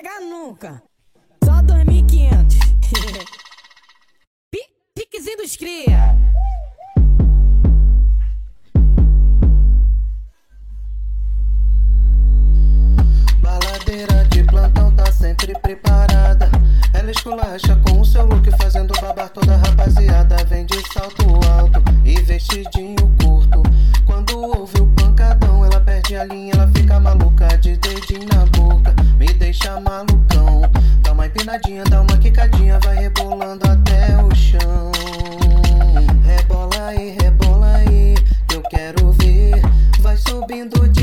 pegar nunca. Só 2.500. Piquezinho dos cria. Baladeira de plantão tá sempre preparada. Ela esculacha com o seu look, fazendo babar toda a rapaziada. Vem de salto alto e vestidinho curto. Quando ouve o pancadão, ela perde a linha, ela fica maluca. De dedinho na boca, me deixa malucão. Dá uma empinadinha, dá uma quicadinha, vai rebolando até o chão. Rebola aí, eu quero ver. Vai subindo de